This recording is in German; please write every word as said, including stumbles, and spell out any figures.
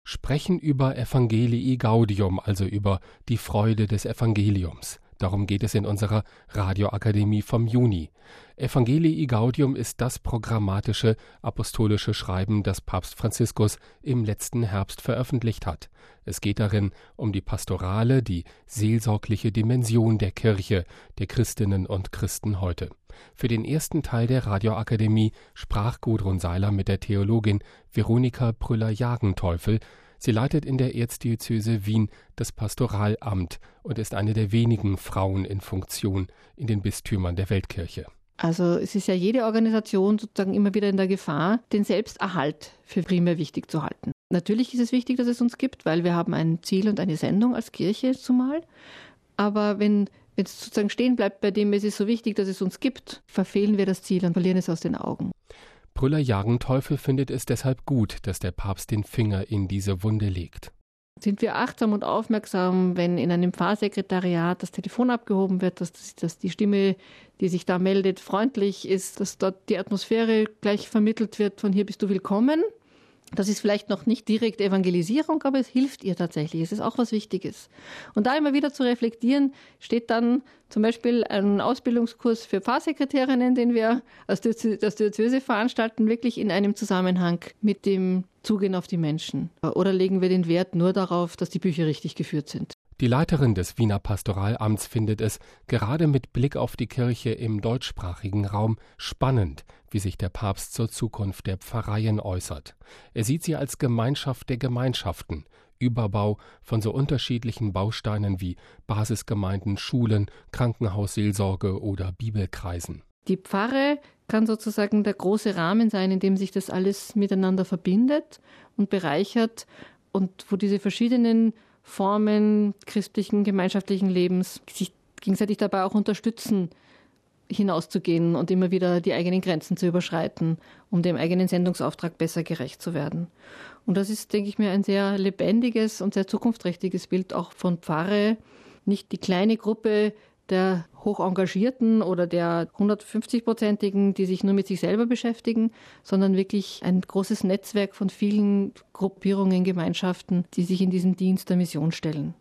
sprechen über Evangelii Gaudium, also über die Freude des Evangeliums. Darum geht es in unserer Radioakademie vom Juni. Evangelii Gaudium ist das programmatische apostolische Schreiben, das Papst Franziskus im letzten Herbst veröffentlicht hat. Es geht darin um die pastorale, die seelsorgliche Dimension der Kirche, der Christinnen und Christen heute. Für den ersten Teil der Radioakademie sprach Gudrun Seiler mit der Theologin Veronika Prüller-Jagenteufel. Sie leitet in der Erzdiözese Wien das Pastoralamt und ist eine der wenigen Frauen in Funktion in den Bistümern der Weltkirche. Also es ist ja jede Organisation sozusagen immer wieder in der Gefahr, den Selbsterhalt für primär wichtig zu halten. Natürlich ist es wichtig, dass es uns gibt, weil wir haben ein Ziel und eine Sendung als Kirche zumal. Aber wenn wenn es sozusagen stehen bleibt bei dem, es ist so wichtig, dass es uns gibt, verfehlen wir das Ziel und verlieren es aus den Augen. Prüller-Jagenteufel findet es deshalb gut, dass der Papst den Finger in diese Wunde legt. Sind wir achtsam und aufmerksam, wenn in einem Pfarrsekretariat das Telefon abgehoben wird, dass, dass die Stimme, die sich da meldet, freundlich ist, dass dort die Atmosphäre gleich vermittelt wird, von hier bist du willkommen. Das ist vielleicht noch nicht direkt Evangelisierung, aber es hilft ihr tatsächlich. Es ist auch was Wichtiges. Und da immer wieder zu reflektieren, steht dann zum Beispiel ein Ausbildungskurs für Pfarrsekretärinnen, den wir als Diözese veranstalten, wirklich in einem Zusammenhang mit dem Zugehen auf die Menschen. Oder legen wir den Wert nur darauf, dass die Bücher richtig geführt sind? Die Leiterin des Wiener Pastoralamts findet es, gerade mit Blick auf die Kirche im deutschsprachigen Raum, spannend, wie sich der Papst zur Zukunft der Pfarreien äußert. Er sieht sie als Gemeinschaft der Gemeinschaften, Überbau von so unterschiedlichen Bausteinen wie Basisgemeinden, Schulen, Krankenhausseelsorge oder Bibelkreisen. Die Pfarre kann sozusagen der große Rahmen sein, in dem sich das alles miteinander verbindet und bereichert und wo diese verschiedenen Formen christlichen, gemeinschaftlichen Lebens sich gegenseitig dabei auch unterstützen, hinauszugehen und immer wieder die eigenen Grenzen zu überschreiten, um dem eigenen Sendungsauftrag besser gerecht zu werden. Und das ist, denke ich mir, ein sehr lebendiges und sehr zukunftsträchtiges Bild auch von Pfarre. Nicht die kleine Gruppe der Hochengagierten oder der hundertfünfzig-Prozentigen, die sich nur mit sich selber beschäftigen, sondern wirklich ein großes Netzwerk von vielen Gruppierungen, Gemeinschaften, die sich in diesen Dienst der Mission stellen.